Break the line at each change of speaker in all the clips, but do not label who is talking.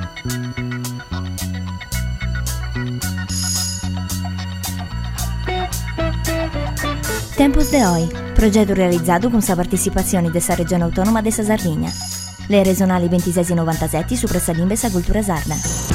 Tempos de Hoy, progetto realizzato con la partecipazione della Regione Autonoma della Sardegna. Le regionali 26 e 97 su Pressalimbe e Cultura Sarda.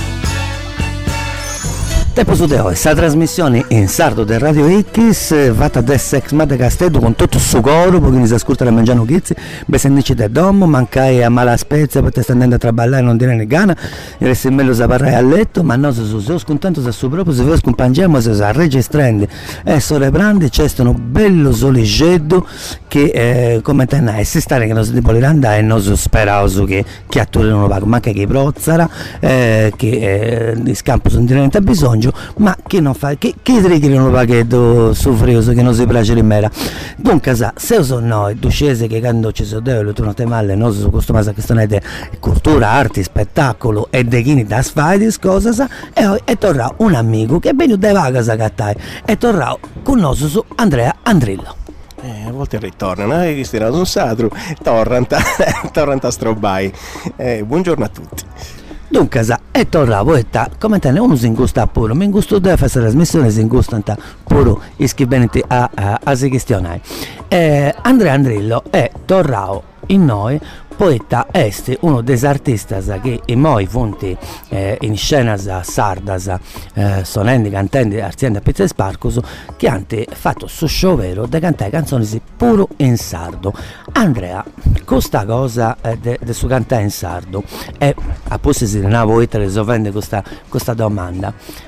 Tempos de Hoy, sta trasmissione in sardo del Radio X, fatta da Sex Made Castello con tutto il suo coro, perché si ascolta la mangiano chizzi, besendici del domo, mancai a mala spezia, perché sta andando a traballare e non dire ne gana, e resta in meglio saparrai a letto, ma noi se scontento su proprio, se vi scompangiamo, se si registrando, e solebrandi, c'è un bello soleggetto che, come te ne si stare che non si deve andare, e non si spera che attorno non va, ma anche che prozzara, che di scampo sono direttamente a bisogno, ma che non fa, che che non va che soffrioso, che non si piace di mera. Dunque, se sono noi, ducese che quando ci sono due, tu non te male, noi sono costumati a questione di cultura, arte, spettacolo e di chi da sfai, cosa, e torna un amico che è venuto da vaga cattai, e torna con noi su Andrea Andrillo.
A volte ritornano, Cristina non satro, tornano a strobai. Buongiorno a tutti.
Dunque, e torna poeta, come te ne uno si ingusta pure, mi ingusto deve fare la trasmissione, si ingusta pure iscriventi a si questionare. Andrea Andrillo è tornato in noi, poeta est uno dei artisti che in noi funti in scena sardas, sonenti, cantanti, aziende a pizza e sparcos, che hanno fatto su show vero di cantare canzoni pure in sardo. Andrea, questa cosa del suo cantare in sardo, e a posto si ne voi risolvendo questa domanda,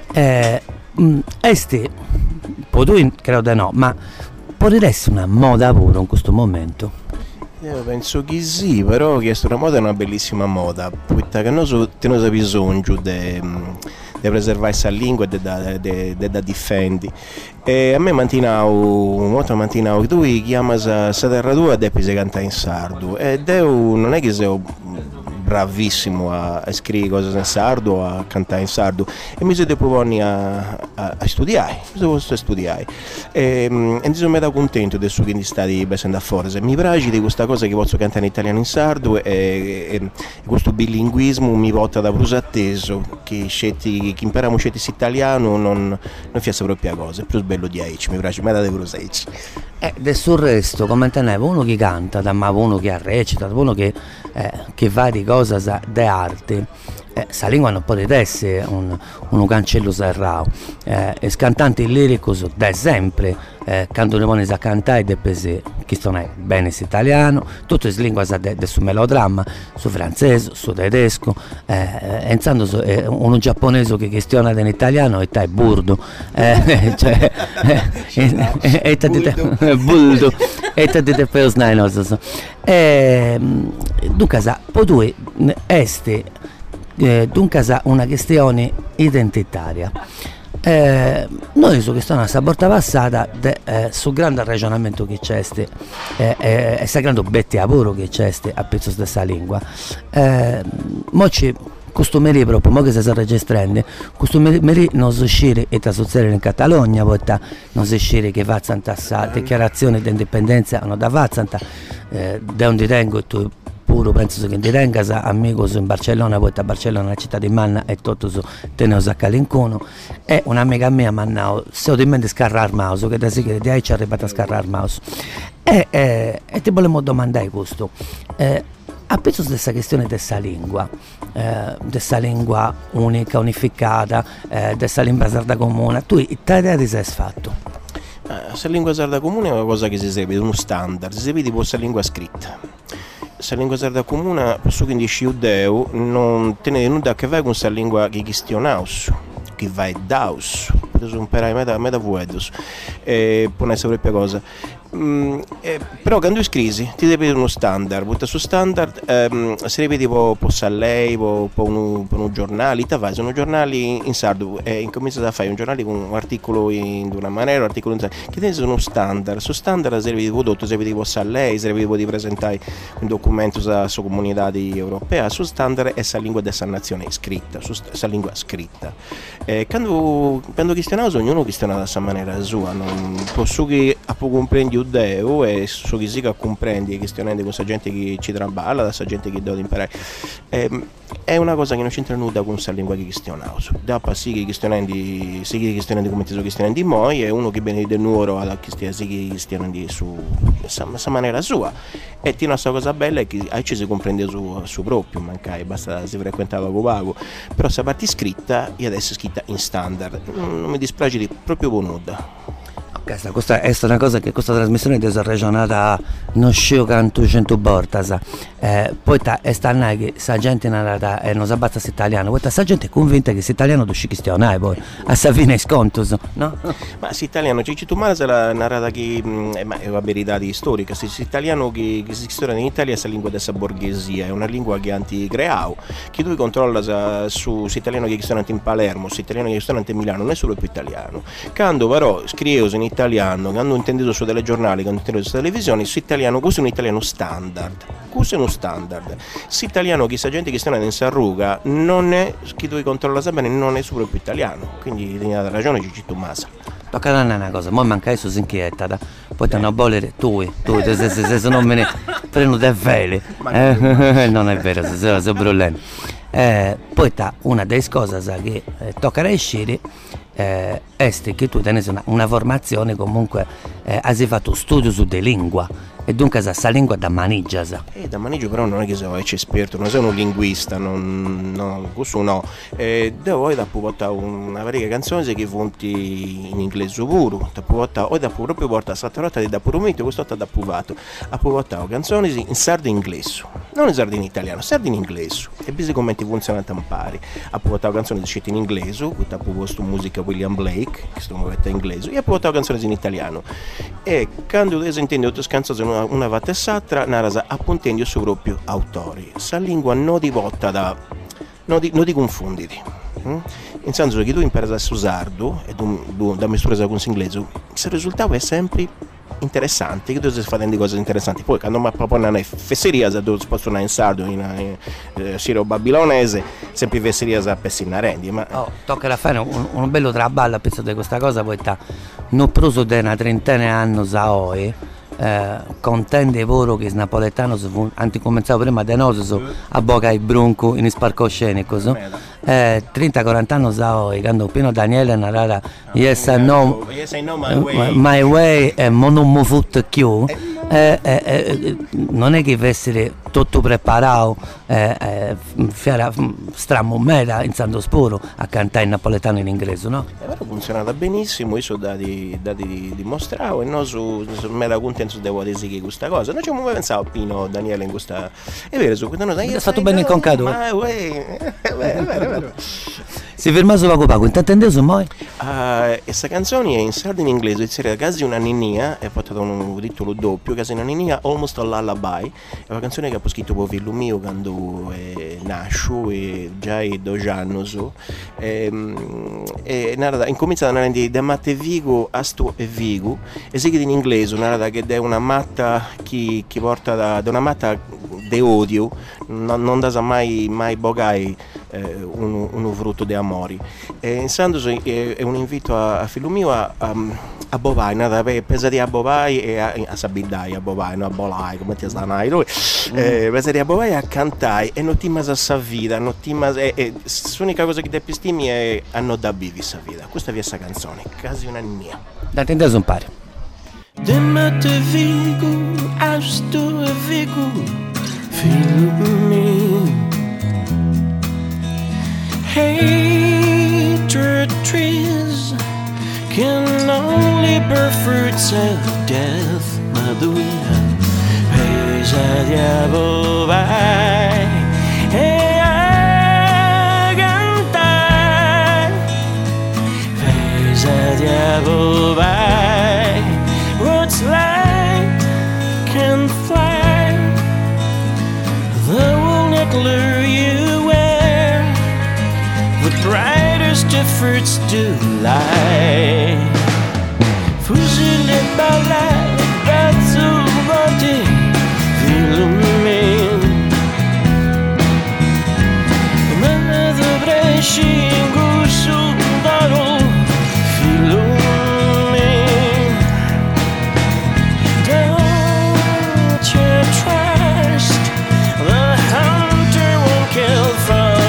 est, tu credo di no, ma potrebbe essere una moda pure in questo momento?
Io penso che sì, però questa una moda è una bellissima moda, perché noi abbiamo bisogno di preservare questa lingua e da difendere. E a me mantinavo, tu chiami sa terra tua e devi cantare in sardo, ed non è che sei bravissimo a scrivere cose in sardo, a cantare in sardo, e mi sono proponi a studiare, e mi sono contento di questo che stai facendo a forza. Mi piace di questa cosa che posso cantare in italiano in sardo, e questo bilinguismo mi porta da più atteso, che impariamo italiano non fiassa proprio cosa, è più bello di aici, mi piace, mi date più aici.
Del sul resto, come tenevo uno che canta, ma uno che recita, uno che fa di cose di arte, sa lingua non può essere un cancello serrato, e cantanti lirici, da sempre, quando ne vogliono a cantare, che non è bene italiano, tutte le lingue del suo melodramma, su francese, su tedesco, enzando uno giapponese che questiona in italiano e è burdo, cioè, buldo, e te per osnai nostro. Dunque, poi est dunque una questione identitaria. Noi su questa porta passata sul grande ragionamento che c'è e sul grande betti lavoro che c'è a pezzo di questa lingua, moci costumeri proprio, mo che si sta registrando, costumeri non si uscire e succedere in Catalogna, poi non si uscire che facciano questa dichiarazione di indipendenza, non da facciano, da onde tengo tu pure penso che ti tengas amico in Barcellona, poi a Barcellona è una città di manna e tutto su teneos a Calincuno, e un'amica mia mi ha se ho di mente scarrar mouse, che da sì che di ahí ci è arrivata a scarrar mouse, e ti volevo domandare questo, a penso di questa questione della lingua unica, unificata, della lingua sarda comune, tu che idea ti sei fatto?
La lingua sarda comune è una cosa che si segue, uno standard, si segue tipo questa lingua scritta. La lingua sarda comune, per su che dici udeu, non tiene nulla a che fare con questa lingua che questionaus, che va daus, per imparare meta vuedos, può essere propria cosa. Però quando scrivi ti devi uno standard, butta su standard, se ripeti può lei, può un giornale, sono giornali in sardo, e incomincia a fare un giornale con un articolo in una maniera, un articolo in sardo, che tiene uno standard, su standard serve di prodotto, serve di lei, serve di presentare un documento sulla comunità europea, su standard è questa lingua della nazione scritta, su questa lingua scritta. Quando questionavo, ognuno questiona da questa maniera sua, non posso che a poco comprendi Deo e so che si comprendi questionando questa gente che ci traballa, questa gente che deve imparare. è una cosa che non c'entra nulla con questa lingua che cristianao. Da sì che cristianandi come ti sono cristianandi moi, è uno che viene del nuoro alla cristianandi su questa maniera sua. E ti una cosa bella è che ci si comprende su proprio, mancai, basta si frequentava con vago. Però questa parte scritta e adesso è scritta in standard, non mi dispiace di proprio nulla.
Questa è una cosa che questa trasmissione è ragionata non scio canto 100 bortas, poi è stanna che sa gente narrata e non sa basta italiano, poi sa gente è convinta che l'italiano do sci cristianai poi a sa fine scontos, no?
Ma l'italiano c'è tu male se la narrata che ma è una verità storica, se l'italiano che si storia in Italia è la lingua della borghesia, è una lingua che anticreao, che tu controlla su l'italiano che è in Palermo, l'italiano che è in Milano, non è solo più italiano. Quando però scrivo in italiano, che hanno inteso su telegiornali, che hanno inteso su televisione, su italiano, questo è un italiano standard. Questo è uno standard. L'italiano che sa gente che sta in Sarruga non è, chi tu controlla bene, non è solo più italiano. Quindi la ragione ci tu masa.
Tocca da una cosa, ma manca adesso si inquieta, poi ti hanno a bolere tu se non me ne prendo te vele. Non è vero, se brullendo. Poi una delle cose che tocca uscire è che tu tenesi una formazione comunque hai fatto studio su de lingua e dunque sa lingua da maniggia.
Da maniggia però non è che sei esperto, non sei un linguista, questo no. Devo portare una varia canzone che fonti in inglese pure, proprio porta stata rotta da pure mito, questo da provato. Ha portato canzoni in sardo inglese, non in sardo in italiano, sardo in inglese. E bisogna come funziona a tampare. Ha portato canzoni scritte in inglese, che ha proposto musica William Blake, che sto muovendo in inglese, e ha portato canzoni in italiano. E quando si intende altre canzoni una volta s'altra, narasa appuntendo su proprio autori. Sa lingua non di volta non di confonditi. In senso che tu impari a usarlo e da mistura con l'inglese, il risultato è sempre interessante, che tu stai facendo cose interessanti. Poi quando mi propongono fesseria, se tu posso andare in sardo, in siro babilonese, sempre fesseria a pessinnarendi. Ma
tocca da fare un bello traballo a pezzo di questa cosa, poi non proso di una trentina di anni a oggi. Contende voro che napoletano anti cominciavo prima de noso a boca i brunco in sparcoscenico 30-40 anni sa quando Pino Daniele narrava yes I know my way e non mi fut più non è che essere tutto preparato stramomera in Santo Sporo a cantare in napoletano e in inglese, no?
Però funzionava benissimo, io sono dati dimostravo e noi mi era contento devo dire che questa cosa non ci avevo pensato Pino Daniele in questa è vero su questo è
stato bene inconcato
è vero
si ferma solo a Paco intanto intendevo mai
questa canzone è in sardo in inglese è quasi una ninnia è portato un titolo doppio quasi una ninnia Almost a Lullaby è una canzone che ho scritto per figlio mio quando nasco e già è 2 anni e incomincia a narrare da Matte Vigo a Sto e Vigo e si chiede in inglese una che è una matta che porta da una matta di odio non da mai bogai uno frutto di amori e in Santos è un invito a figlio mio a bovai nada pesati a bovai e a sabidai a bovai no a bolai come ti stanai lui pesati a bovai a cantai e non ti mas a sa vita non ti mas l'unica cosa che ti pistimi è a non da vivi sa vita questa è questa canzone quasi una mia
da intendeso un pare
De Matte Vigo a Sto e Vigo figlio mio hatred trees can only bear fruits of death, Maduia. Pesa diavolo vai e a cantare. Pesa diavolo vai, what's light can fly. The will not lure you where the brightest of fruits do lie. Fusil e balla, razzo volte, filumine. Ma dovrei scingo sul daro, filumine. Don't you trust the hunter won't kill from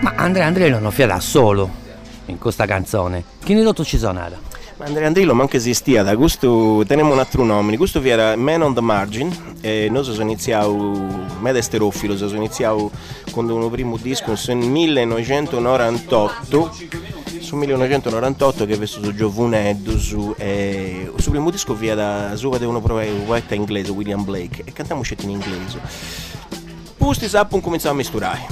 Ma Andrea Andrello non fiera solo in questa canzone. Chi ne ci suonava?
Ma Andrea Andrillo manca esistia, da questo teniamo un altro nome, questo era Man on the Margin, e noi sono iniziato, me da sterofilo, sono iniziato con un primo disco nel 1998, su 1998 che ho visto su Giovuneddu, su primo disco via da Suva devono provare un poeta inglese, William Blake, e cantiamo in inglese. Pusti sapun cominciamo a misturare,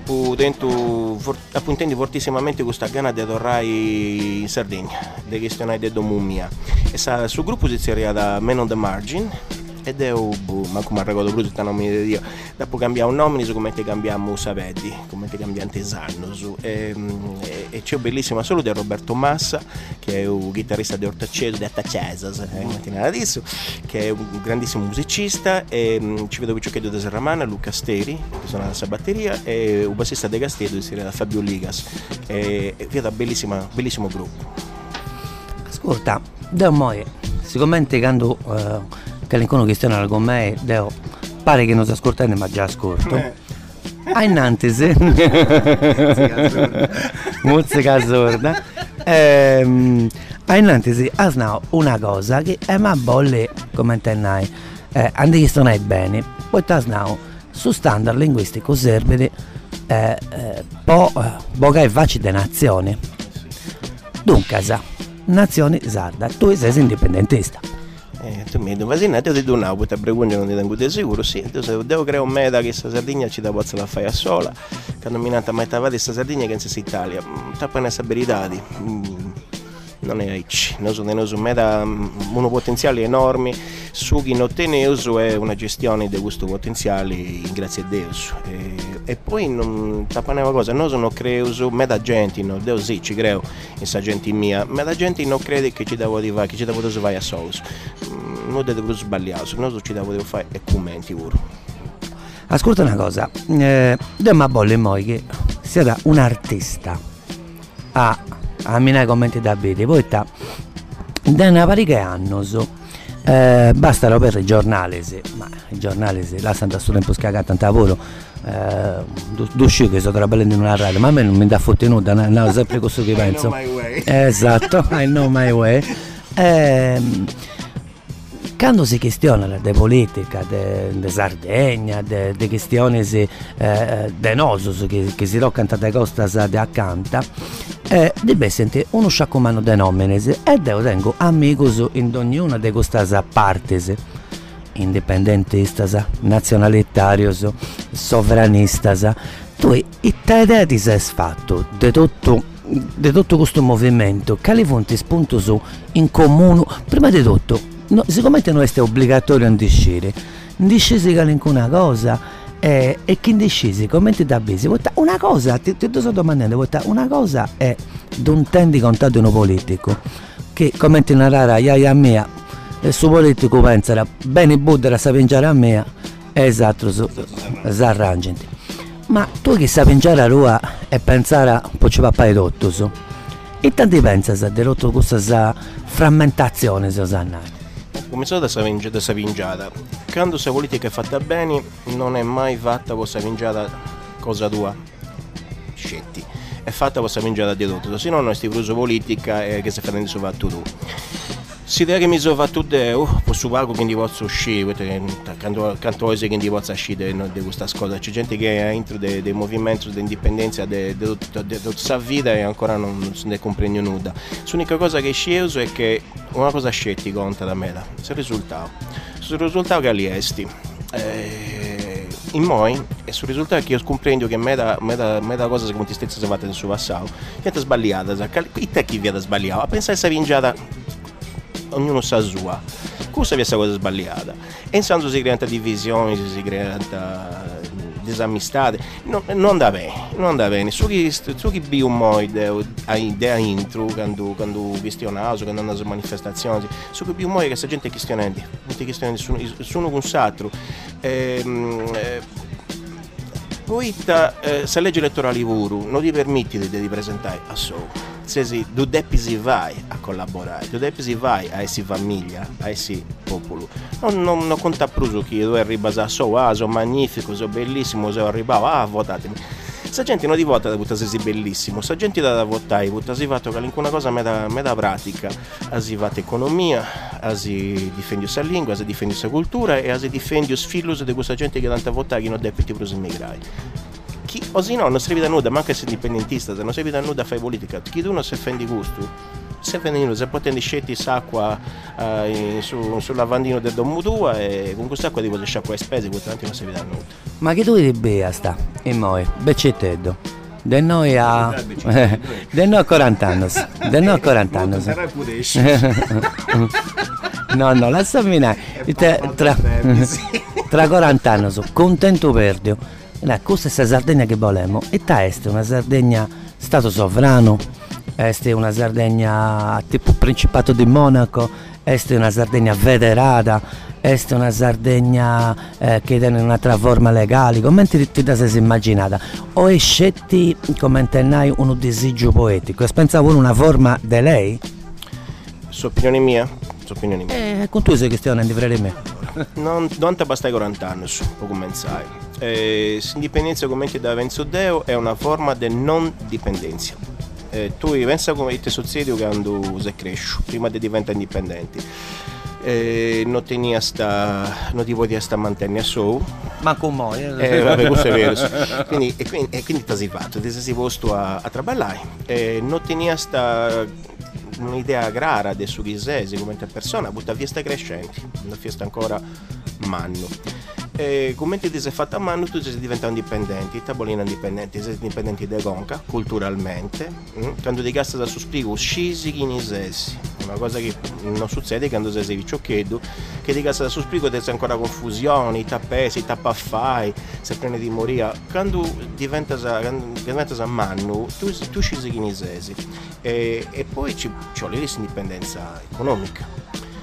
intendi fortissimamente questa gana di adorare in Sardegna, di gestionare di domumia. E sul gruppo si era da Man on the Margin, ed è ma come ricordo più tutta nome di Dio. Dopo cambiamo un nome, su come cambiamo Savedi, come cambiamo Tesano, e c'è un bellissimo assolo di Roberto Massa, che è un chitarrista di Ortaceso, di Attacesas, adesso, che è un grandissimo musicista, e ci vedo Picciocchio di Serramana, Luca Steri, che suona la sua batteria, e un bassista de Castedo, che si chiama Fabio Ligas, e via da bellissimo gruppo.
Ascolta, da moi, sicuramente quando che l'incontro cristiano con me, Deo, pare che non si ascolta ma già ascolto. A innantesi, musica sorda, a innantesi asnao una cosa che è ma bolle come intendai, andi che stonai bene, poi tasnao su standard linguistico servede boga e vaci de nazione. Dunque, nazione sarda, tu sei indipendentista.
Tu mi dici, ma se non ti do una puta pregunta non ti tengo di sicuro, sì, devo creare un meta che questa Sardegna ci da pozza la fai a sola, che hanno minato a metà di questa Sardegna che in Italia, tappano questa verità, non è ricci, noi sono un meta, un potenziale enorme, su chi non teneso è una gestione di questo potenziale, grazie a Dio, e poi non tappano una cosa, noi sono creoso, meta gente, no, Dio sì, ci creo, in questa gente mia, meta gente non crede che ci devo fare, che ci devo fare a solo. Non devo sbagliare, se no ci devo fare e commenti pure.
Ascolta una cosa, devo bolle moi che sia un artista a minare commenti da bene, poi da una parecchia anni basta per i giornali, ma i giornali lasciano da solo tempo scagare tanto lavoro, dusci che sto traballando in una radio, ma a me non mi dà fottenuta, no, sempre questo che penso.
I know my way.
Esatto, I know my way. Quando si questiona di politica, di Sardegna, di questioni di nosos che si roccano da costa di accanto, deve sentire uno sciacomano di nomine e devo tengo amigos in ognuna di queste parti, independentistas, nazionalitarios, sovranistas. Tu e te idea ti sei fatto di tutto questo movimento, quali fonti spunto su in comune, prima di tutto. No, siccome non è obbligatorio andiscire, indiscesi che una cosa e chi indiscesi come ti dà bisi, una cosa ti sto domandando, una cosa è d'un tendi contato uno politico che come ti narrà iaia mia il suo politico penserà bene Buddha sa pingiare a me, esatto, s'arrangiati, ma tu che sa pingiare a rua e pensare poi ci va a fare tutto su e tanti pensa sa di rotto questa frammentazione se osannare.
Cominciato da questa pingiata, quando questa politica è fatta bene non è mai fatta questa pingiata cosa tua, scetti, è fatta questa pingiata di tutto, se no non è stipruso politica che si fa dentro fatto tu. Si deve che mi sono fatto Deo, posso pago quindi posso uscire, canto cose che posso uscire di questa cosa, c'è gente che è dentro dei movimenti di indipendenza di tutta la vita e ancora non se ne comprende nulla. L'unica cosa che scelgo è che una cosa scetti conta da me, sul risultato che all'esti. In moi e sul risultato che io comprendo che meta cosa che con te stessa si è fatta nel suo passato, che è sbagliata, e te chi viene sbagliata, a pensare che sia vingiata ognuno sa sua, questa è questa cosa sbagliata e intanto si crea divisioni, si crea disamistate, non da bene, su chi bi un mo idea intro quando questionato, quando andano a manifestazioni, su chi bi un mo che questa gente questionante, non ti questionano nessuno con s'altro, poi se legge elettorale pure non ti permetti di presentare a solo. Tu devi vai a collaborare, tu devi vai a essere famiglia, a essere popolo. Non conta più che tu arrivi a sono magnifico, sono bellissimo, sono arrivato, votatemi. Questa gente non ti vota da puttasi bellissimo, questa gente da votare, puttasi fatto che una cosa meda pratica, si vata economia, si difende la lingua, si difende la cultura e si difende i figli di questa gente che tanta votare che non debiti per immigrati. O se no, non serve da nulla, manca essere indipendentista, se non serve da nulla fai politica, chi tu non si offende gusto. Se vengono, se potendo scegliere l'acqua sul lavandino del Don Mutua e con quest'acqua ti puoi sciacquare le spese, tanto non serve da nulla.
Ma che tu di bea sta? E noi, beccettedo. De noi a 40 anni. De noi a 40 anni. No, lasciami tra 40 anni, contento perdio. Questa è la Sardegna che volemo. E ta est una Sardegna stato sovrano. È una Sardegna tipo Principato di Monaco, è una Sardegna federata, è una Sardegna che tiene un'altra forma legale, come ti sei immaginata? O è scetti come intendai un disagio poetico? Pensavo una forma di lei?
Su opinione mia?
Con tu sei questione di frere me.
Non ti basta 40 anni, può cominciare. L'indipendenza come da Venzo Deo è una forma di non dipendenza. Tu pensa come ti succede quando sei cresciuto, prima di diventare indipendenti. Non ti puoi sta mantenere solo.
Ma come?
Vabbè, questo è vero. Quindi ti sei fatto, ti sei posto a lavorare. Non tenia sta un'idea grara del suo chisesi come persona, butta fiesta crescenti, una fiesta ancora manno. Come ti sei fatta a mano, tu sei diventato indipendente, tavolina indipendente, sei indipendente da conca, culturalmente. Quando ti gasta da sospigo, scisi chinesesi, una cosa che non succede quando sei viciocchetto, che ti gasta da sospigo ti sei ancora confusione, tappesi, tappaffai, se prende di morire. Quando diventa a mano, tu scisi chinesesi e poi ci vuole l'indipendenza economica.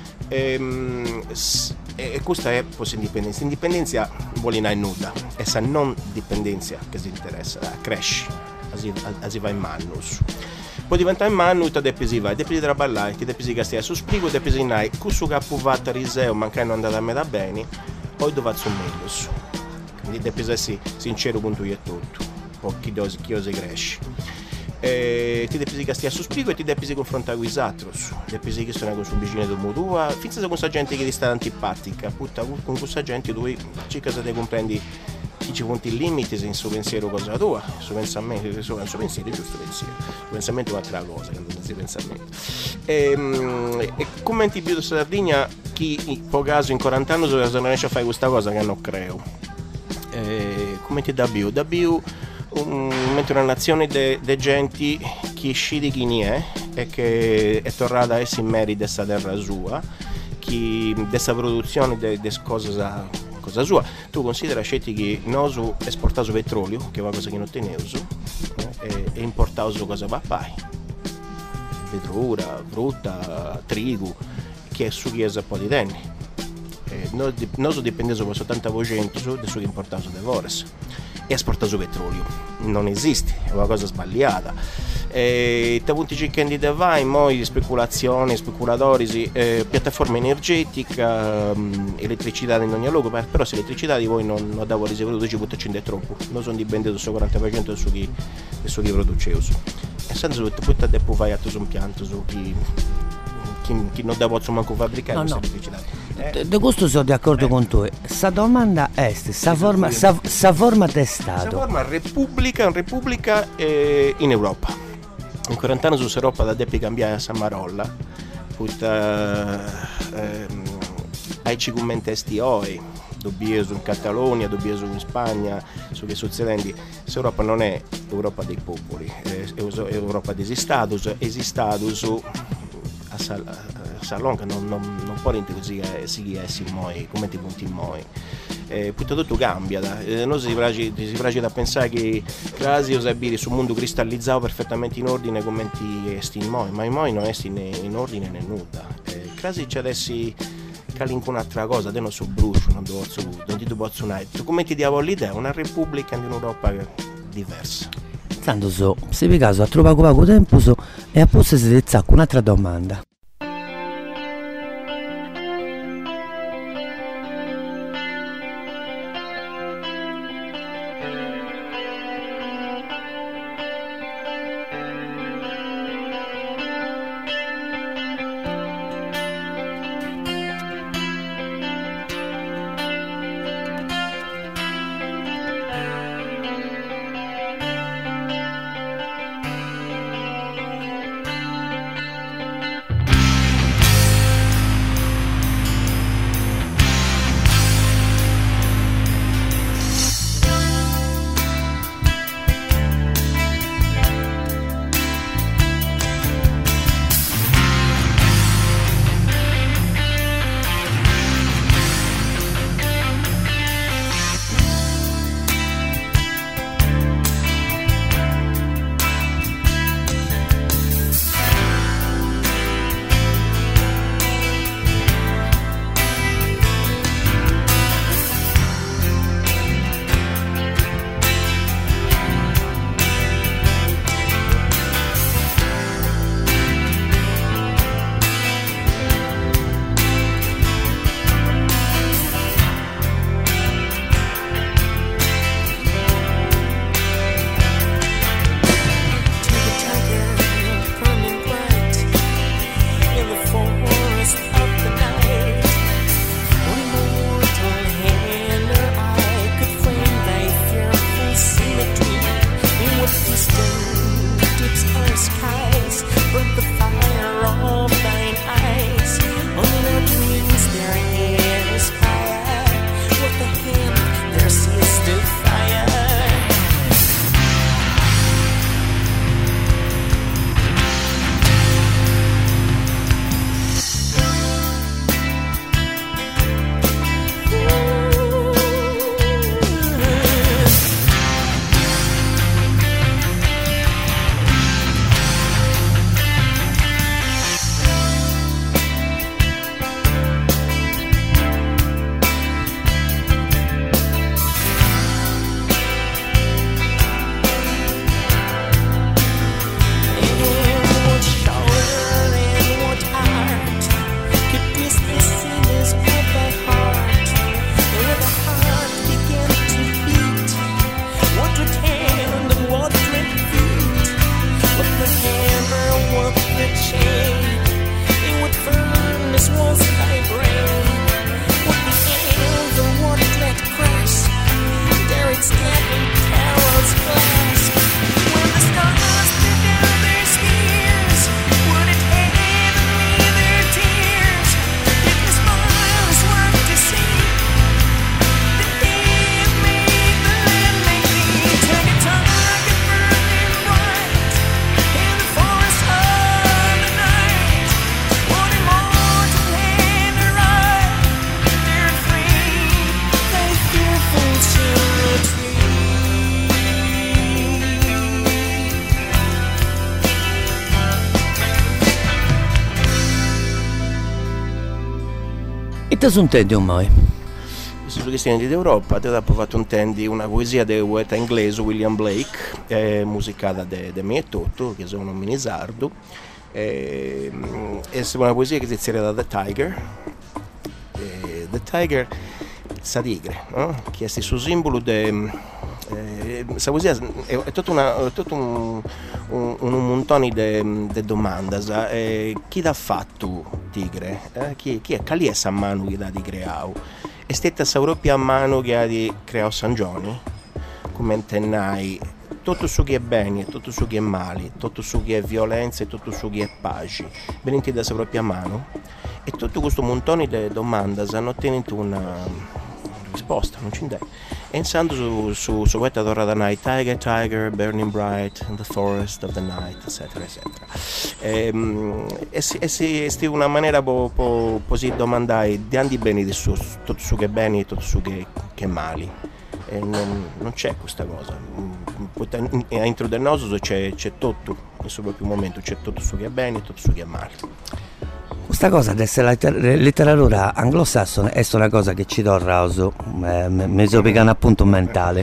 E questa è l'indipendenza. L'indipendenza vuole in nuda, essa non dipendenza che si interessa, cresce, si va in mano. Poi diventa in mano, tu devi vai, devi lavorare, ti devi gastare su sprigo, devi nai, questo capo vatta riseo, manca non andare a me da bene, poi dove faccio meglio. Quindi devi essere sincero con tu e tutto, poi chi osi cresce. Ti devi gastare su sprigo e ti devi confrontare con gli altri, devi che sono con un vicino del mutua, finché con questa gente che ti sta antipatica, con questa gente tu cerca se te comprendi chi ci punti i limiti in suo pensiero cosa tua, il suo pensiero è giusto pensiero, il pensamento è un'altra cosa, quando non si pensamento. E commenti più di Sardegna chi può caso in 40 anni se non riesce a fare questa cosa che non creo. Commenti da più mentre una nazione di gente che scende chi ne è e che è tornata a essere in merito dessa terra sua, che dessa produzione di cosa sua. Tu considera scetti che noi esportiamo petrolio, che è una cosa che non teniamo, e importiamo cosa va a verdura, frutta, trigo, che è su chiesa un po' di anni. Noi dipendiamo soltanto da su che importiamo da Vores. E esportato petrolio non esiste, è una cosa sbagliata. Da punti cercando di vai, poi speculazioni, speculatori, piattaforma energetica, elettricità in ogni luogo, però se l'elettricità di voi non davo ricevuto ci buttarci in troppo, non sono dipendenti sul 40% del suo che producevo. E senza tutto, poi te puoi fare su un pianto su chi non posso manco fabbricare questa elettricità.
De questo sono d'accordo con te. Sa domanda è sa forma di Stato.
Sa forma repubblica in Europa. In 40 anni su Europa da depi cambiare a Samarolla. Ai ci commentesti oi. Dobbiamo in Catalogna, dobbiamo in Spagna, su che succedendo. L'Europa non è Europa dei popoli, è Europa degli status a Salonga non può così come ti punti in moi. Tutto cambia, noi si piace da pensare che quasi usabili sul mondo cristallizzato perfettamente in ordine come ti esti in moi, ma in moi non esti in ordine né nulla. Quasi c'è adesso calinco un'altra cosa, te non so brucio, non ti posso unire. Come ti diamo l'idea? Una repubblica in un'Europa diversa.
Tanto se vi caso a trovare poco tempo e a posto si zacca un'altra domanda. E te sono tendi un mai?
Su questioni d'Europa, ti ho fatto un tendi una poesia del poeta inglese William Blake, musicata da me e Toto, che sono un minisardo. È una poesia che si chiama The Tiger. The Tiger, sa tigre, no? Che è il suo simbolo questa poesia è tutto un montone di domande. Chi l'ha fatto tigre? Chi è essa mano che l'ha di creato? È stata questa propria mano che ha di creato San Gioni? Come intendai? Tutto su che è bene, tutto su che è male, tutto su che è violenza e tutto su che è pace, venite da sua propria mano. E tutto questo montone di domande hanno ottenuto una risposta, non c'è. E pensando su questa torre da night, Tiger, Tiger, burning bright in the forest of the night, eccetera, eccetera. È una maniera così domandare di andi bene di su, tutto su che è bene e tutto su che è male. E non c'è questa cosa. Dentro del nostro c'è tutto, in suo proprio momento c'è tutto su che è bene e tutto su che è male.
Questa cosa di essere letteratura anglosassone è una cosa che ci do rauso, mi sono appunto mentale.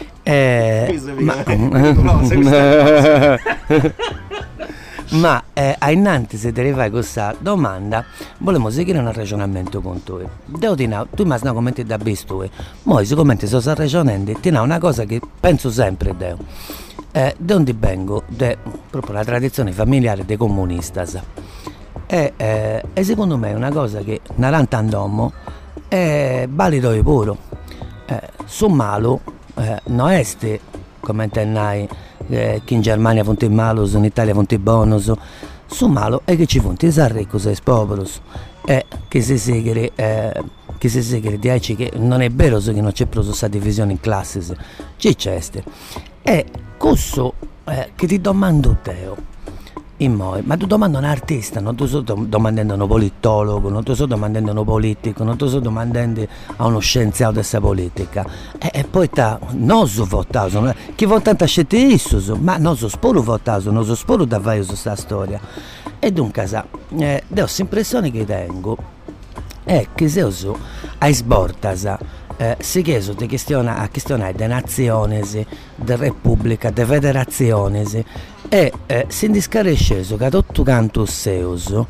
Ma a innanzi se deriva questa domanda, volevo seguire un ragionamento con tu. Tu mi hai commenti da bistue, ma siccome sto ragionando, ti ho una cosa che penso sempre, da dove vengo, proprio la tradizione familiare dei comunistas. E secondo me è una cosa che nell'antandomo è valido e puro. Su malo non è come intendai che in Germania fonti malus, in Italia fonti bonus. Su malo è che ci fonti ricos e poveros, che si segre dice che non è vero che non c'è proprio questa divisione in classi, c'è. E questo che ti domando te. Ma tu domandi a un artista, non ti sto domandando a un politologo, non ti sto domandando a un politico, non ti sto domandando a uno scienziato della politica. E poi non so votato, chi vota tanta scettissimo, ma non so sporo votato, non so sporo da fare questa storia. E dunque, ho l'impressione che tengo è che se uso ai sbortas, si chiesto di questione di nazioni, di repubblica, di federazioni, e si indiscaresce che a tutto canto seuso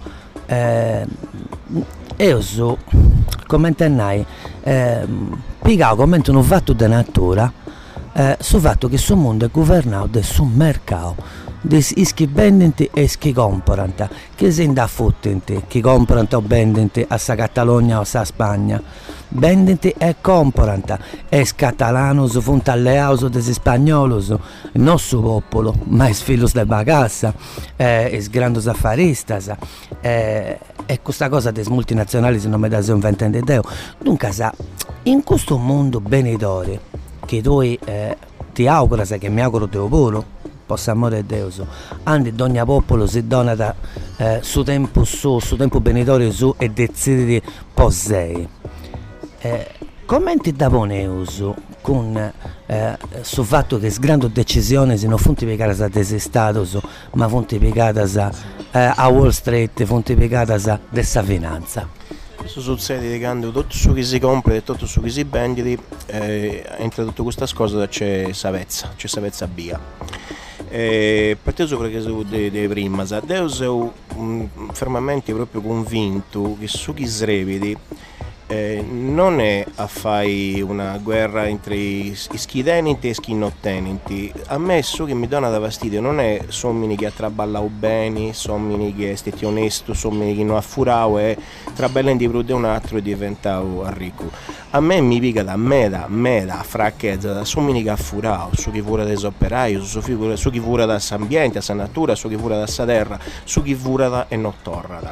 uso come intendai pigao come un fatto di natura sul fatto che sul mondo è governato da su mercato di chi vendenti e chi comprano, che si da fottenti, chi comprano o vendenti a sa Catalogna o a sa Spagna, vendenti e comprano, e catalanos funt alleados des spagnolos, non su popolo, ma es filos de bagassa, es grandes affaristas, e questa cosa des multinazionali non me da se inventando ideo. Dunque, in questo mondo benedore, che tu ti auguras, che mi auguro te pure, posso amore di Dio, andi ogni popolo si dona da su tempo benedore su e decide di posei. Commenti da Poneus con sul fatto che grandi decisioni non sono piegate dai stati, ma sono piegate a Wall Street, sono piegate della finanza.
Questo succede quando tutto ciò che si compra e tutto ciò che si vende, entra tutta questa cosa, c'è savezza via. Partendo sopra che di prima, io sono fermamente proprio convinto che su chi srevidi non è a fare una guerra tra i schitenenti e i schinottenenti. A me su che mi dona da fastidio non è sommini che ha traballao bene, sommini che è stati onesto, sommini che non ha furao e traballando di un altro e diventao ricco. A me mi pica da meda fracchezza da sommini che ha furao, su chi fura dei operai, su chi fura da s'ambiente, sa natura, su chi fura da sa terra, su chi fura da e non torrada.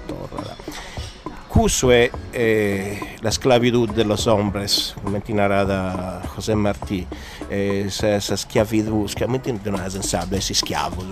Questo è la sclavitud de los hombres, come ti narrata José Martí, esa schiavitù, non è sensabile, si schiavo,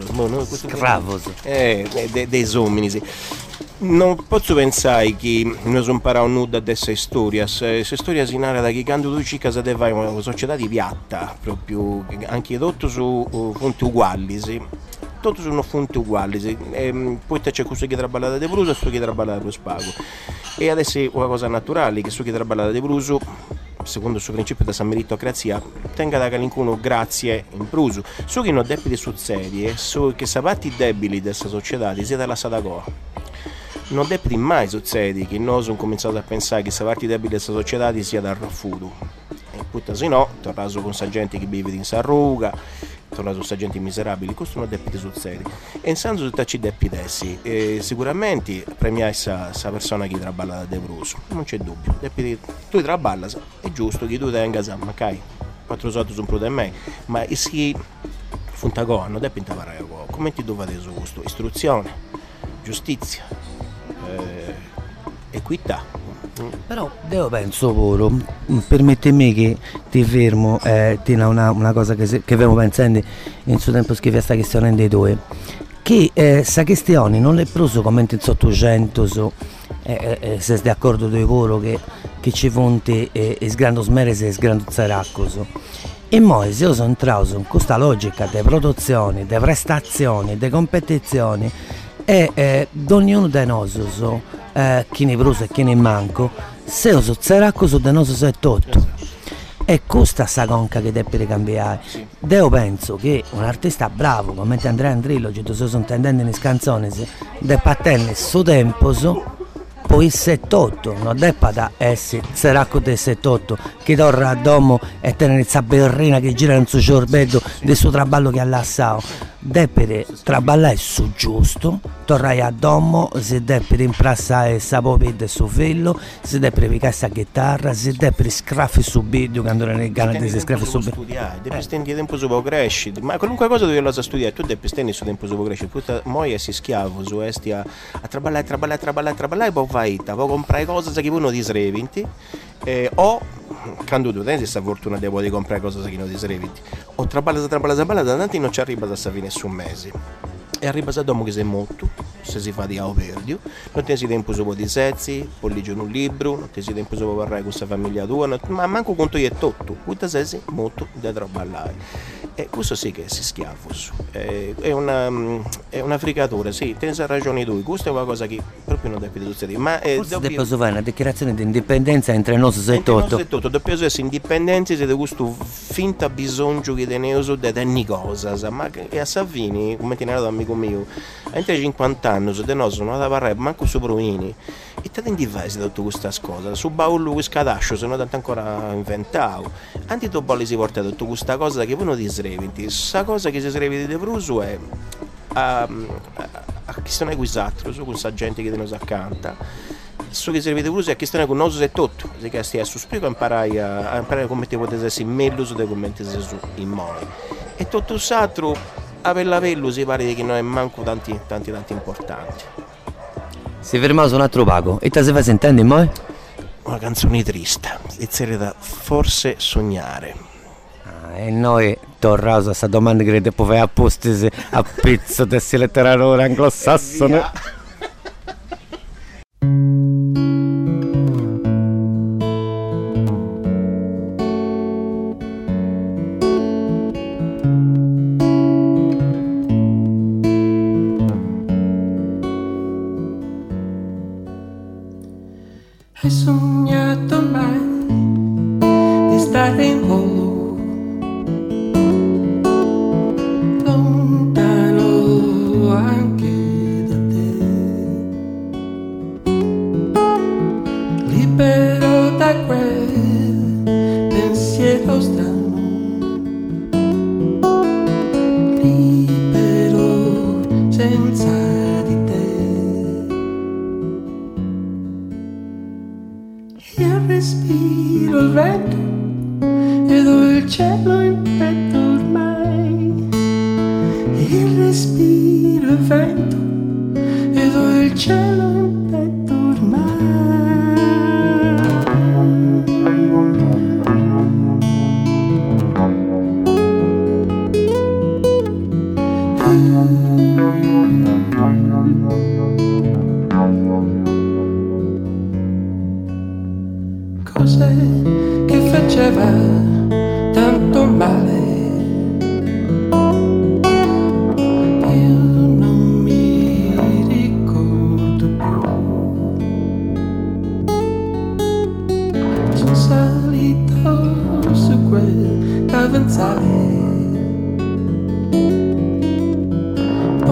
dei uomini. Non posso pensare che noi sono imparato nulla da queste storie. Queste storie si narrano che quando tu ci casa te vai una società di piatta, proprio anche tutto su fonti uguali, sì. Tutti sono fonti uguali, poi c'è questo che trabalha di brusa e questo che trabalha di spago. e adesso è una cosa naturale che su chi trabalha di Brusu, secondo il suo principio di meritocrazia, tenga da qualcuno grazie in Brusu. Su chi non debiti succedi, su che sapati debili della società siete lasciata qua. Non debiti mai succedi che noi sono cominciato a pensare che sapati debili della società sia dal raffudo. E poi se no, tornato con sa gente che vive in Sarruga, tornato con sa gente miserabili, questo non debiti succedi. E in senso tutti ci debitessi, sicuramente premiare sa persona che traballa da Brusu, non c'è dubbio. Debiti, tu traballa, è giusto che tu tenga ok, 4 soldi sono più di me, ma si funta go, non debiti imparare go, come ti dovete su questo? Istruzione, giustizia, equità.
Però io penso pure, permettimi che ti fermo, una cosa che abbiamo pensato in suo tempo scrive questa questione dei due, che questa questione non è preso come in 800, se sei d'accordo con loro che ci fonte sgrando smeres e sgrando zaraccoso. E poi se io sono entrato in questa logica di produzione, di prestazioni, di competizioni, e ognuno di noi, chi ne brusa e chi ne manco, se io sono zaraccoso di noi è tutto. E questa sta conca che deve cambiare.
Sì.
Io penso che un artista bravo come Andrea Andrillo, che tu sono intendendo in canzoni, deve tenere suo tempo, poi il 78, non deve da essere zaracco del 78, che torna a domo e tenere questa berrina che gira nel suo cervello del suo traballo che ha lasciato. Deve traballare su giusto, tornare a domo, si deve imprassare sapore del suo figlio, si deve picare la chitarra, si deve scraffi su video quando non è gana di scraffi su video.
Studiare, devi stendere tempo su per crescere, ma qualunque cosa devi lasciare studiare, tu devi stendere su tempo su per crescere, poi moi si schiavo, su esti a traballare, e poi vai, poi comprare cose che voi non ti sreventi, o quando tu hai questa fortuna di poter comprare cose che non ti sreventi, o traballa, tanti non ci arriva da fine su un mese. E arriva a domo che sei molto, se si fa di perdio, non ti sei tempo su di sezzi, poi leggi un libro, non ti sei tempo su parlare con questa famiglia tua, ma manco conto io è tutto, tutto sei molto da traballare. E questo sì che si schiavo, è una fricatura, sì, te ne ragione tu, questa è una cosa che proprio non deve succedere. Ma
forse deve fare una dichiarazione di indipendenza entre noi e tutto.
Doppio essere indipendenti di questo finta bisogno che tenevo di tenere cose, ma e a Savini, come ti narrato amico mio, entro 50 anni se noi sono da parlare manco su provini e te ne fai di tutte queste cose su baullo che scadascio se non tanto ancora inventato anche tu bolli si porta tutte queste cose che poi non ti sreventi questa cosa che si sreventi di Brusu è a questione con altri su questa gente che ti nos accanta su che serve di Brusu è a questione con noi è tutto se che stia su spiego imparare come ti potete essere meglio su di come ti sei su in moi e tutto l'altro a Pellavellus si pare che non è manco tanti importanti.
Si è fermato su un altro pago e te si fa sentendo mai?
Una canzone triste, iniziare da forse sognare.
E noi torniamo a questa domanda che dopo fai apposta a pezzo del letteratura anglosassone.
Hai sognato mai di stare in volo, lontano anche da te, libero da quel pensiero strano, libero senza di te. E respiro il vento ed ho il cielo in petto ormai. E respiro il vento ed ho il cielo in petto cos'è che faceva tanto male? Io non mi ricordo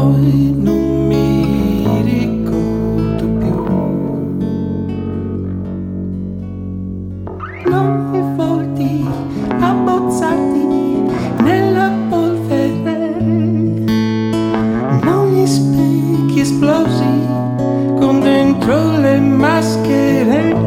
poi non mi ricordo più. Non i volti abbozzati nella polvere, non gli specchi esplosi con dentro le maschere.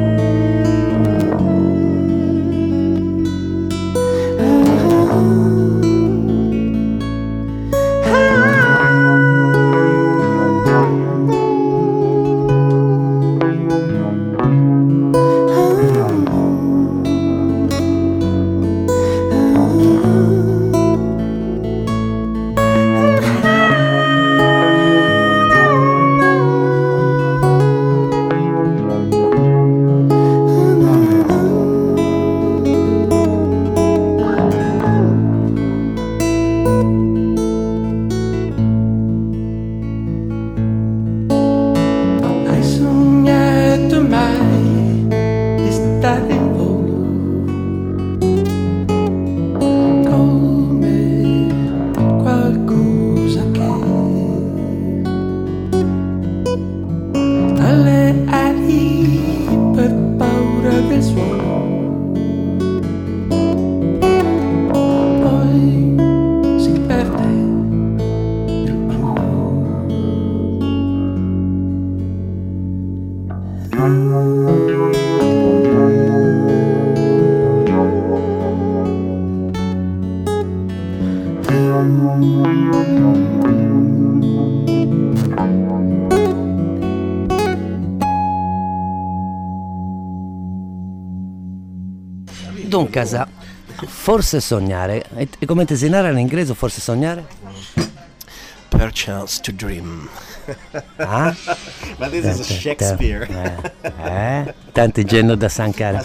Dunque, forse sognare, e come ti si narra in inglese forse sognare?
Perchance to dream.
Ah?
Ma this is Shakespeare.
Tanti genio da Sankara.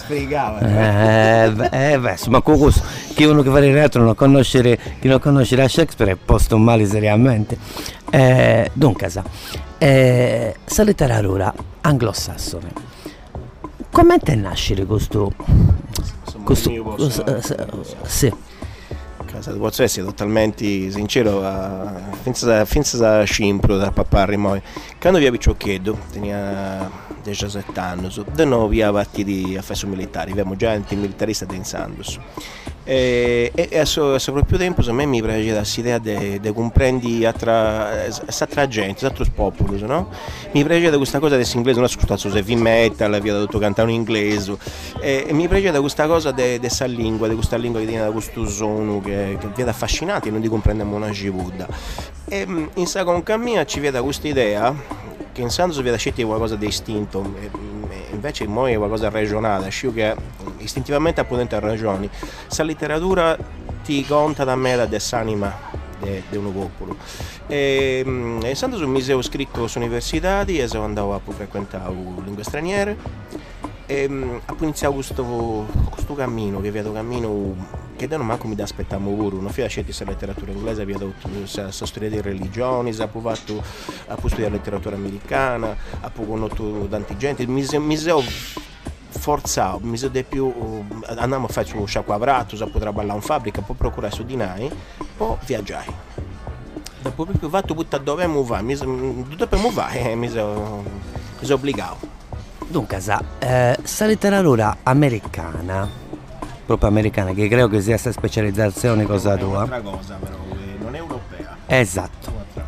Ma questo, chi uno che fa il reato non conoscerà Shakespeare è posto male seriamente. Dunque, sa letteratura anglosassone, come te nasce questo sì.
Posso essere totalmente sincero, finza scimpro da papà rimoi. Quando via piccioccheddo, tenia 17 anni, da noi via partiti a fare militari, abbiamo già il militarista pensando. E a proprio tempo a me mi piace questa idea di comprendere altra gente, altri popoli, no? Mi piace questa cosa dell'inglese, non ascoltato su heavy metal, via tutto cantare in inglese, e mi piace questa cosa di questa lingua che tiene da questo suono che viene affascinante e non di comprendiamo una civuda. E in secondo cammino ci vede questa idea che in Santos viene scelto qualcosa di istinto, invece mo è qualcosa regionale, che istintivamente appunto a ragioni. Se la letteratura ti conta da me la dell'anima di un popolo. E in Santos mi sono iscritto all'università e sono andato a frequentare lingue straniere. E ho iniziato questo cammino, che vedo cammino che non manco mi aspettavo pure, non fai scelti la letteratura inglese, vedo studiato religioni, ho studiato letteratura americana, ho conosciuto tanta gente, mi sono forzato, mi sono di più, andiamo a fare su sciacquavrato, ho potuto ballare in fabbrica, poi procurare su di noi, poi viaggiai. Dopo più fatto tutta dove mi va, mi sono obbligato.
Dunque, sa letteratura americana, proprio americana, che credo che sia questa specializzazione cosa tua.
È un'altra cosa però, non è europea.
Esatto.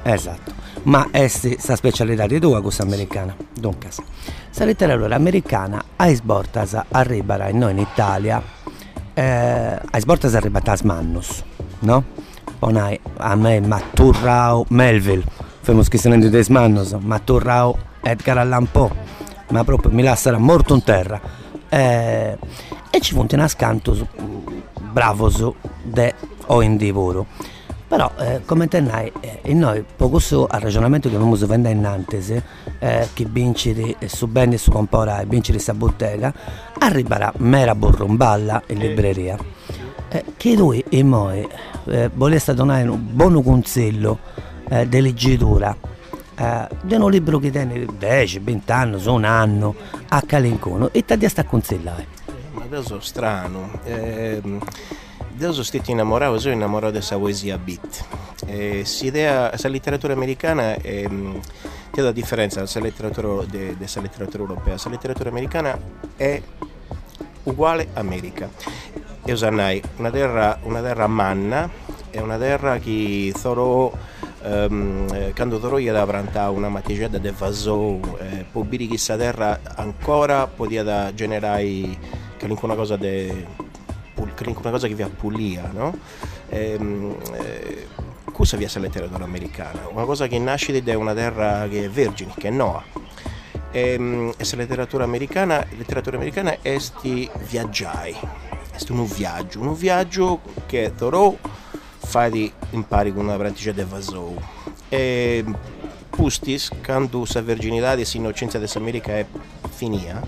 Ma è questa specialità di tua questa americana. Dunque, la letteratura americana a sbortas arriva noi in Italia, a sbortas arriva Tasmannus, no? Poi a me Maturrao Melville, famous che sono di Tasmannus, Maturrao Edgar Allan Poe, ma proprio mi lascerà morto in terra, e ci fu un ascanto bravos de o in divoro. Però come tenai in noi poco so al ragionamento che abbiamo vende in Nantes, che vincere su bene su compora e vincere sa bottega, arriverà mera borromballa in libreria, che lui e noi volesse donare un buon consiglio di leggitura di un libro che tiene 10-20 anni, un anno a Calincono, e ti sta a consigliare.
Ma adesso strano, io sono stato innamorato della poesia beat. Questa letteratura americana è la differenza dalla letteratura europea. La letteratura americana è uguale a America. Io sanai una terra manna, è una terra che quando Thoreau gli aveva piantato una maticetta di vasò, può dire che questa terra ancora poteva generare qualunque cosa che vi appulia, no? Questa è la letteratura americana, una cosa che nasce da una terra che è vergine, che è Noah. E la letteratura americana è sti viaggiai, è un viaggio che Thoreau fa di impari con una pratica di vasò. E pustis, quando la verginità e l'innocenza dell'America è finita,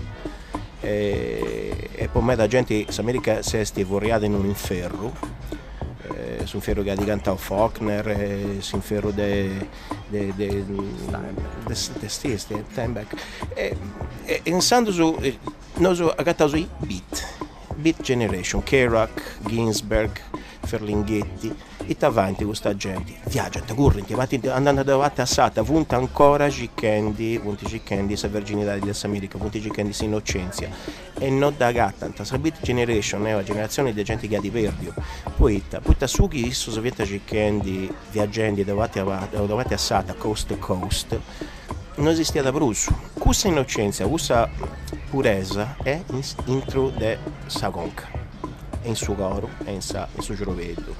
e per me la gente l'America si è stivoriata in un inferno, su un ferro che ha cantato Faulkner, su un ferro di Steinbeck, e pensando su noi abbiamo i beat generation, Kerouac, Ginsberg, Ferlinghetti, e avanti questa gente viaggia, correnti, andando davanti a Sata, punta ancora Cicchendi, la verginità dell'America, punti Cicchendi si innocenzia, e non da gatta, la beat generation è una generazione di gente che ha di perdio, poi putta su chi questo sovieta Cicchendi viaggiando davanti a Sata, coast to coast, non esisteva da Brusso. Questa innocenza, questa purezza è intro de Sagonca, è in suo coro, è in suo girovetto.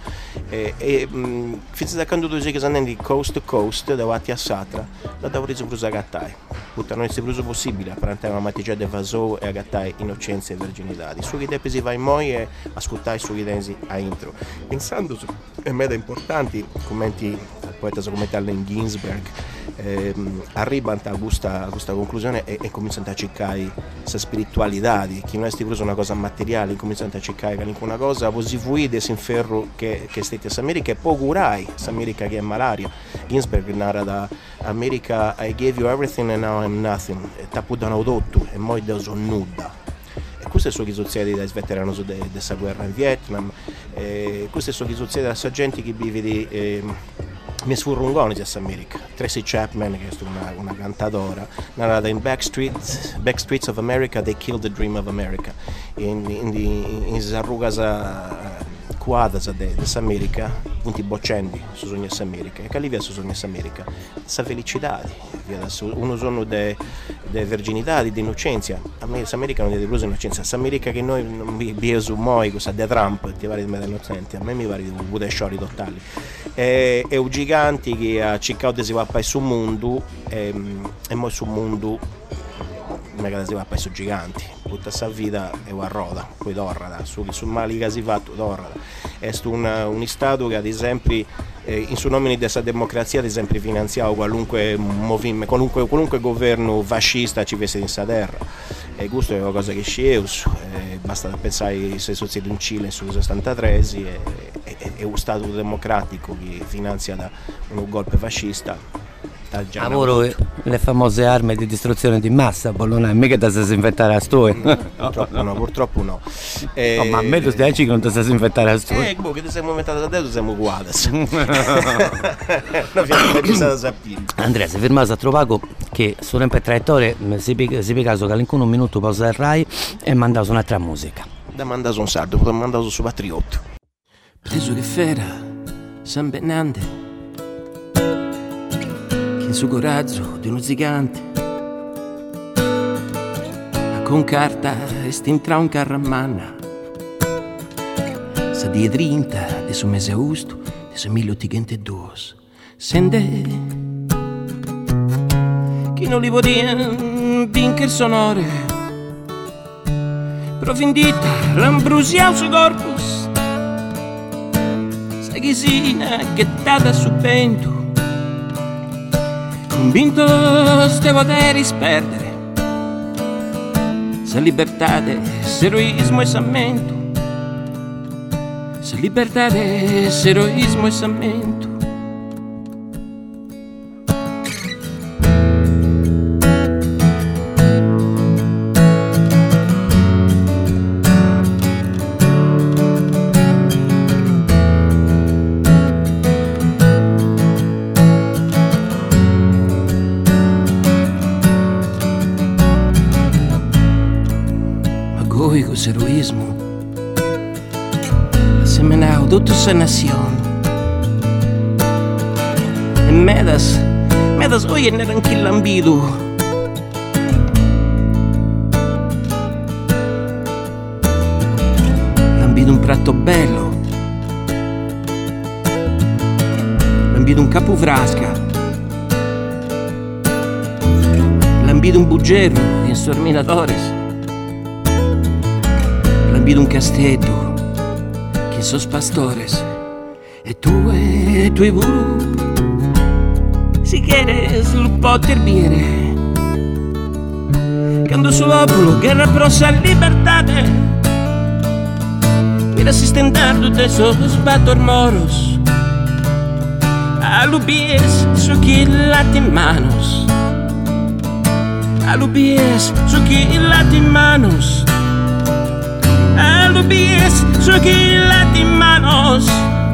Fino da quando tu sei che andando di coast to coast davanti a Satra, la devo preso per gattai. Putta non è più possibile apprendere una mattina di vasò e a gattai innocenza e verginità. Su che te si va in moi e ascoltare su che tensi a intro. Pensando su meta importanti, commenti al poeta come Allen Ginsberg, arrivano a questa conclusione e cominciano a cercare questa spiritualità, che non è più una cosa materiale, cominciano a cercare una cosa positiva in ferro che è stata l'America e poi curai l'America che è malaria. Ginsberg narra da America, I gave you everything and now I'm nothing, e t'ha dato tutto e poi io sono nuda. E questo è ciò che succede dai veterani della guerra in Vietnam, questo è ciò che succede a gente che vive di mi sfurrungoni di America. Tracy Chapman, che è una cantatora, narrata in Backstreets of America, They Killed the Dream of America. In arrugas quadras dell'America, punti boccendi su sogni dell'America. E che lì su sogni dell'America, questa felicità, uno sono di verginità, di innocenza. A me l'America non è di blusa innocenza, l'America che noi viviamo su moi, questa di Trump, ti pare di me innocenti, a me mi pare di un bude sciori totali. È un gigante che ha cercato di sviluppare sul mondo e poi sul mondo non è che si va a paesi giganti, tutta questa vita è una roda, poi torna, sul male che si fa, torna. È un Stato che ad esempio, in suo nome di questa democrazia, ad esempio finanziato qualunque movimento, qualunque governo fascista ci fosse in questa terra. E questo è una cosa che sceus, basta pensare ai succedi in Cile sul 63, è un Stato democratico che finanzia da un golpe fascista.
Lavoro le famose armi di distruzione di massa, non è mica da disinfettare a storia.
Purtroppo no.
Ma a me tu stai che non ti sai disinfettare a storia.
Che ti siamo inventati da te, siamo uguali.
Andrea, si fermato a trovare che sono sempre traiettorie, si caso che all'incun un minuto pausa il Rai e mandato un'altra musica.
Da mandato un sardo, poi mandato su patriotto.
Preso che fera, San Benante, in suo coraggio di uno gigante, con carta e stintra un carramanna, sa di 30 de su mese agosto de su 1882, sende chi non li podia vincere sonore, profindita l'ambrusia su corpus, sa chisina che data su vento, convinto ste poteri sperdere, sa libertà s'eroismo e s'ammento, sa libertà s'eroismo e s'ammento.
questo eroismo semenau tutta essa nazione e medas hoy ne eran chi lambido un prato bello, lambido un capovrasca, lambido un buggero in Sorminadores, lambido un castello che sos pastores e tu e buru si quieres lo poter bere quando su popolo guerra prosa libertade mira asistentando de esos batormoros alubies su manos alubies su manos alubies su manos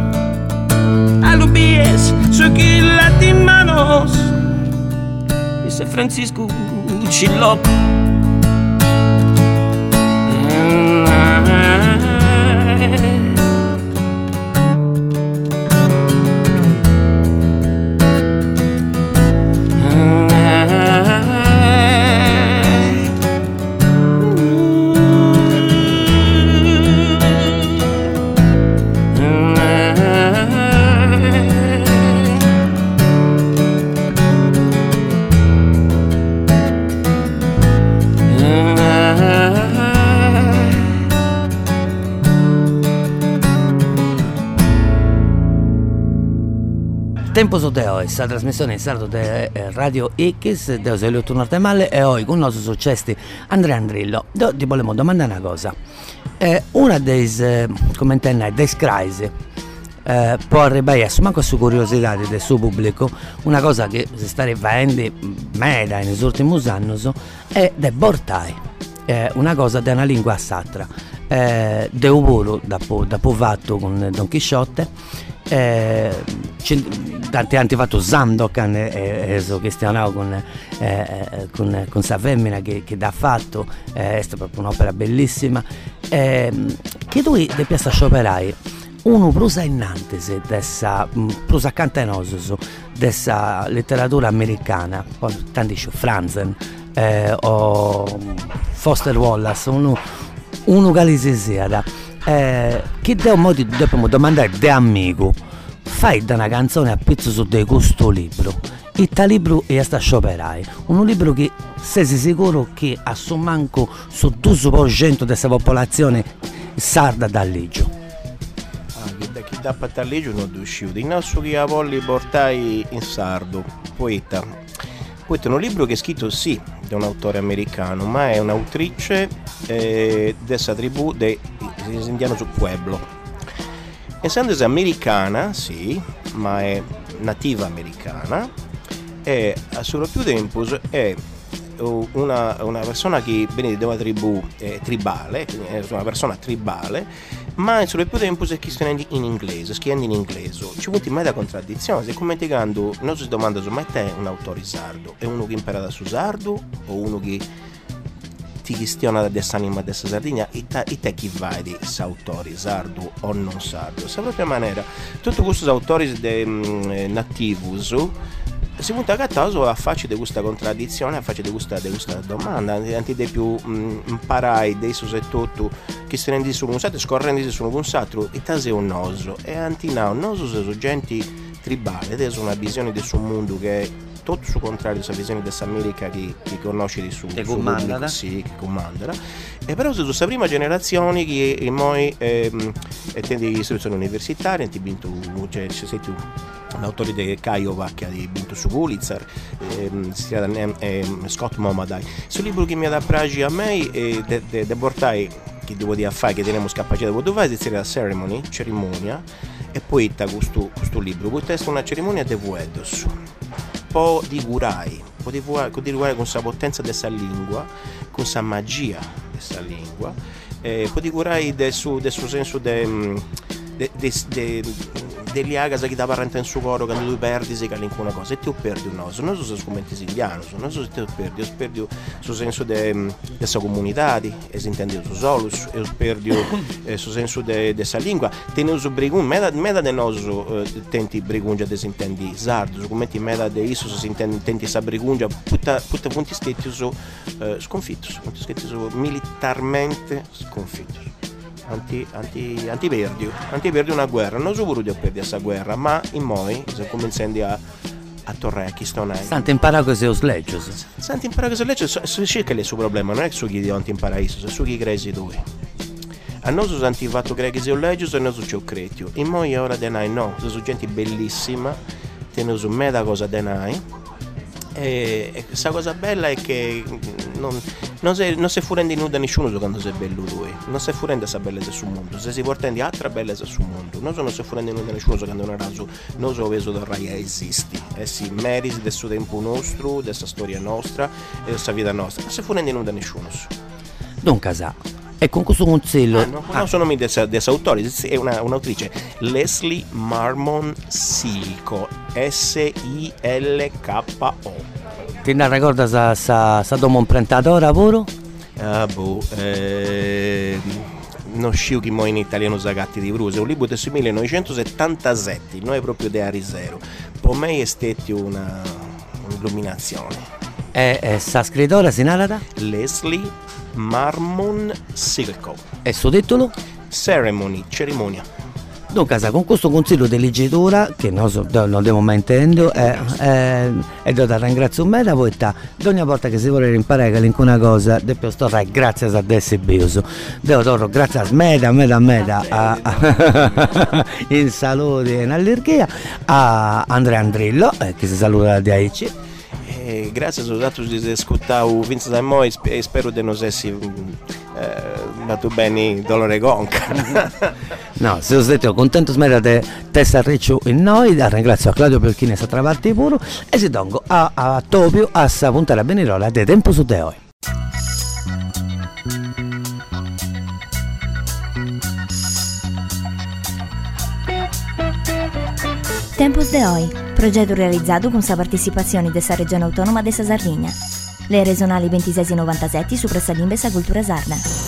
alubies su manos dice Francisco Chilop.
Tempo su de hoy, sta trasmissione in sardo de Radio X, de Oselio Turnorte Malle e oggi con i nostri successi Andrea Andrillo. Ti volevo domandare una cosa. Una dei, come intende, dei crisi può arrivare a manco su curiosità del suo pubblico, una cosa che si sta rifacendo meda negli ultimi anni è del bortai, una cosa di una lingua sacra, de uvolo da fatto con Don Chisciotte. Tanti hanno fatto Sandokan che stiamo con sa femmina che dà fatto è proprio un'opera bellissima che tu di piazza scioperai uno prusa innanzi dessa prusa cantenoso dessa letteratura americana tanti dice Franzen o Foster Wallace uno che li si sia che da un modo dobbiamo domandare de amico fai da una canzone a pezzo su di questo libro il libro è sta scioperai un libro che sei sicuro che a suo manco su 2% della popolazione sarda dall'Igio
chi da Patallegio non è uscito il nostro che a volle portai in sardo poeta è un libro che è scritto sì da un autore americano ma è un'autrice dessa tribù dei indiani su Pueblo. Essendo americana, sì, ma è nativa americana e a suo più tempo è una persona che viene da una tribù tribale, è una persona tribale, ma in suo più tempo si scrive in inglese, scrivendo in inglese. Ci punti mai da contraddizione, se commenticando, non si domanda se mai te è un autore sardo, è uno che impara su sardo o uno che ti questiona da dess'anima dessa Sardegna e te chi vai di autori sardo o non sardo sa propria maniera tutti questi autori nativi si punta a caso a faccia di questa contraddizione a faccia di questa domanda anche dei più imparai dei su tutto che si rendi su un satto scorrendi su un satto e tase un noso e antinao noso sono gente tribale ed è una visione del suo mondo che è tutto su contrario questa visione dell'America che conosce di su
comanda
sì che comanda e però sono questa prima generazione che noi attende istruzione universitaria ti vinto cioè sei tu un autore di Kaiova che ha vinto su Pulitzer si chiama Scott Momadai sul libro che mi ha da pragi a me de portai che devo dire a fare che teniamo capacità di fare si chiama cerimonia e poi questo libro poi è una cerimonia de vuedos po' di gurai con sa potenza dessa lingua con sa magia dessa lingua po' di gurai del suo senso de degli agasa che da parente in suo coro quando tu perdi si cali in una cosa e tu perdi un oso non so se commenti siciliano non so se tu perdi sul senso dessa comunità e si intende su solus e perdi sul senso dessa lingua tenu su brigun meda de noso tenti brigungia de si intendi sardo su commenti meda de isso si intenti sa brigungia putta punti schetti su sconfittus punti schetti su militarmente sconfittus antiperdi una guerra non so voluto perdi questa guerra ma in moi se cominciando a torre chi sto nai
Santi imparare cose os leggios.
Santi imparare cose leggios c'è che è il suo problema non è su chi non ti impara isso è su chi cresi tu a noi sono santi fatto cregi o leggios e noi su ciò cretio in moi ora denai no sono gente bellissima tenu su me da cosa denai e questa cosa bella è che non si furende nuda nessuno quando sei bello lui non si furende sa bellezza sul mondo se si portando altra bellezza sul mondo non si furende nuda nessuno quando non raso non so veso da rai esisti e si meriti del suo tempo nostro della storia nostra e della vita nostra non si furende nuda nessuno
Dunque e con questo consiglio
non sono mi dessa autori è un'autrice Leslie Marmon Silko Silko
ti ne ricorda sa domo imprentatore lavoro?
Non sciu chi mo in italiano sa gatti di Bruce è un libro del 1977 non è proprio de Arisero per me è stata un'illuminazione
e sa scrittore si narra?
Leslie Marmon Silko
E il suo titolo?
Cerimonia.
Dunque, con questo consiglio di leggitura, che non devo mai intendere, e da ringrazio me da voi, ogni volta che si vuole imparare una cosa, devo stare grazie a Dessi Biuso. Devo tornare grazie a meda, in salute e in allergia, a Andrea Andrillo, che si saluta da Aici.
Grazie soltanto di ascoltare Vince da Moi e spero di non essersi dato bene dolore gonca.
No, se ho detto contento smera di testa riccio in noi, ringrazio a Claudio Pelchini e Satravatti puro e si dongo a Topio a sa puntare a Benirola de tempo su de oi.
Tempos de Oi, progetto realizzato con sa partecipazione della Regione Autonoma de Sardegna. Le regionali 26 e 97 su Pressalimbe sa cultura sarda.